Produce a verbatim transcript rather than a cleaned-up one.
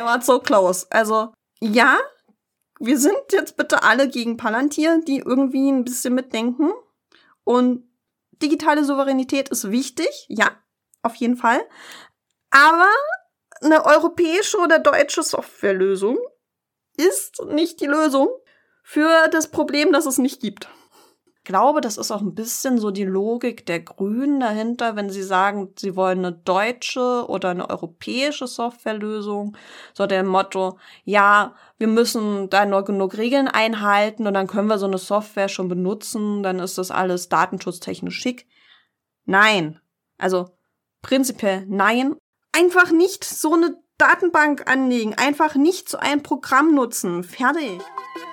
Ihr wart so close. Also, ja, wir sind jetzt bitte alle gegen Palantir, die irgendwie ein bisschen mitdenken. Und digitale Souveränität ist wichtig, ja, auf jeden Fall. Aber eine europäische oder deutsche Softwarelösung ist nicht die Lösung für das Problem, das es nicht gibt. Ich glaube, das ist auch ein bisschen so die Logik der Grünen dahinter, wenn sie sagen, sie wollen eine deutsche oder eine europäische Softwarelösung. So der Motto, ja, wir müssen da nur genug Regeln einhalten und dann können wir so eine Software schon benutzen, dann ist das alles datenschutztechnisch schick. Nein. Also prinzipiell nein. Einfach nicht so eine Datenbank anlegen, einfach nicht so ein Programm nutzen. Fertig.